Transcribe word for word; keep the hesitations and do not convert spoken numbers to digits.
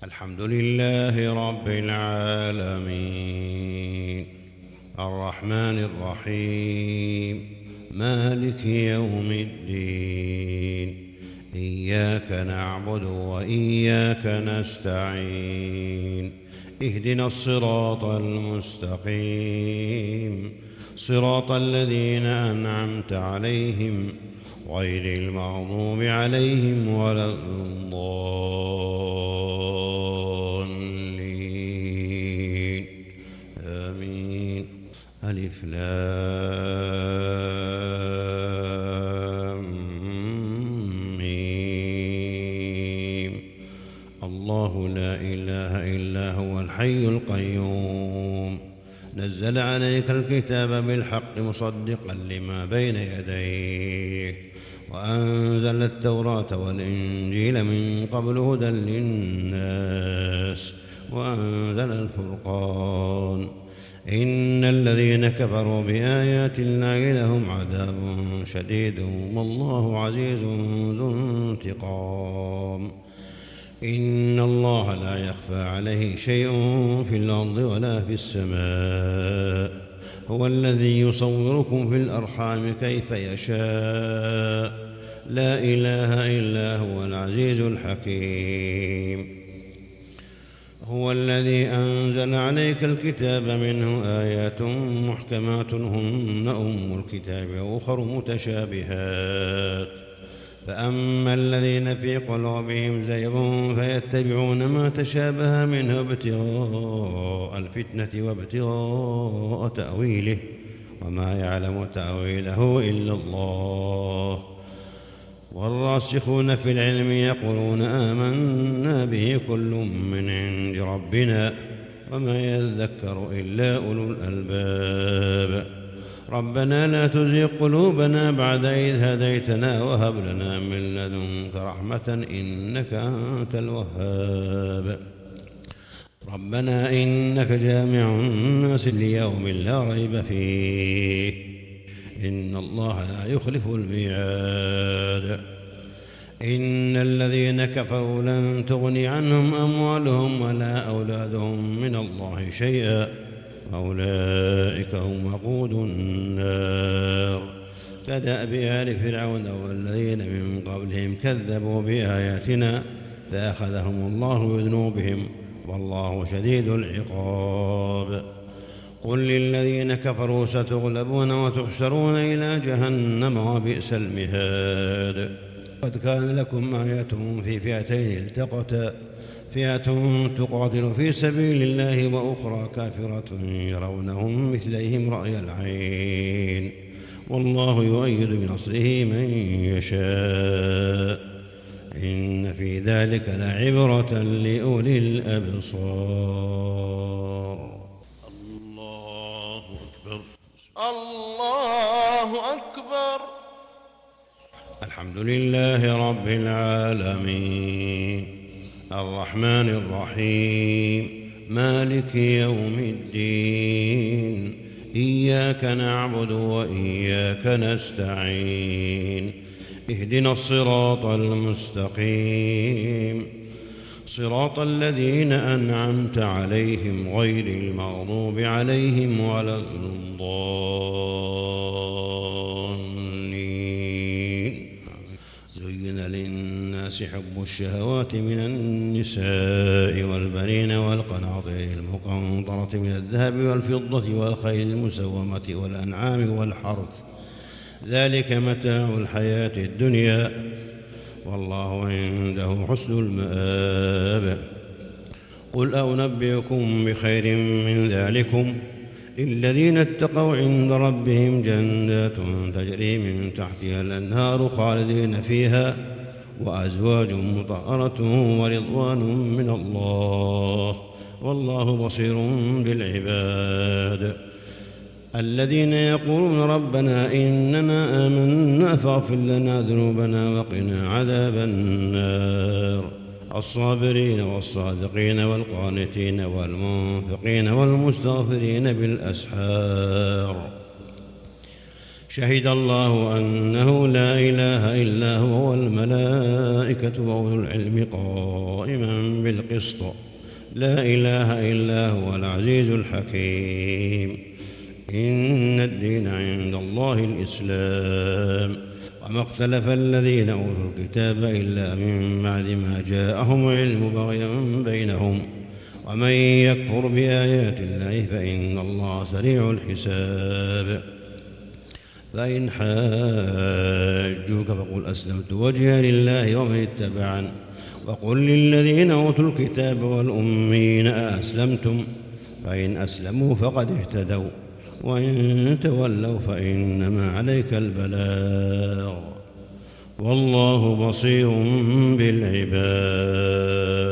الحمد لله رب العالمين الرحمن الرحيم مالك يوم الدين إياك نعبد وإياك نستعين اهدنا الصراط المستقيم صراط الذين أنعمت عليهم غير المغضوب عليهم ولا الضالين آمين. ألف لام ميم. الله لا إله إلا هو الحي القيوم نزل عليك الكتاب بالحق مصدقا لما بين يديه وأنزل التوراة والإنجيل من قبل هدى للناس وأنزل الفرقان إن الذين كفروا بآيات الله لهم عذاب شديد والله عزيز ذو انتقام. إن الله لا يخفى عليه شيء في الأرض ولا في السماء هو الذي يصوركم في الأرحام كيف يشاء لا إله إلا هو العزيز الحكيم. هو الذي أنزل عليك الكتاب منه آيات محكمات هن أم الكتاب وأخر متشابهات فأما الذين في قلوبهم زيغ فيتبعون ما تشابه منه ابتغاء الفتنة وابتغاء تأويله وما يعلم تأويله إلا الله والراسخون في العلم يقولون آمنا به كل من عند ربنا وما يذكر إلا أولو الألباب. ربنا لا تزغ قلوبنا بعد إذ هديتنا وهب لنا من لدنك رحمة إنك أنت الوهاب. ربنا إنك جامع الناس ليوم لا ريب فيه إن الله لا يخلف الميعاد. إن الذين كفروا لن تغني عنهم أموالهم ولا أولادهم من الله شيئا أولئك هم وقود النار كدأب آل فرعون والذين من قبلهم كذبوا بآياتنا فأخذهم الله بذنوبهم والله شديد العقاب. قل للذين كفروا ستغلبون وتحشرون إلى جهنم وبئس المهاد. قد كان لكم آية في فئتين التقتا فئة تقاتل في سبيل الله وأخرى كافرة يرونهم مثليهم رأي العين والله يؤيد بنصره من يشاء إن في ذلك لعبرة لأولي الأبصار. الله أكبر. الله أكبر. الحمد لله رب العالمين الرحمن الرحيم مالك يوم الدين إياك نعبد وإياك نستعين اهدنا الصراط المستقيم صراط الذين أنعمت عليهم غير المغضوب عليهم ولا الضالين. زين للناس حب الشهوات من النساء والبنين والقناطير المقنطرة من الذهب والفضة والخيل المسومة والأنعام والحرث ذلك متاع الحياة الدنيا والله عنده حسن المآب. قل أنبئكم بخير من ذلكم للذين اتقوا عند ربهم جنات تجري من تحتها الأنهار خالدين فيها وأزواج مطهرة ورضوان من الله والله بصير بالعباد. الذين يقولون ربنا إننا آمنا فاغفر لنا ذنوبنا وقنا عذاب النار الصابرين والصادقين والقانتين والمنفقين والمستغفرين بالأسحار شهد الله أنه لا إله إلا هو والملائكة وأولو العلم قائما بالقسط لا إله إلا هو العزيز الحكيم إن الدين عند الله الإسلام وما اختلف الذين أوتوا الكتاب إلا من بعد ما جاءهم العلم بغيا بينهم ومن يكفر بآيات الله فإن الله سريع الحساب فإن حاجوك فقل أسلمت وجهي لله ومن اتبعني وقل للذين أوتوا الكتاب والأمين أأسلمتم فإن أسلموا فقد اهتدوا وإن تولوا فإنما عليك البلاغ والله بصير بالعباد.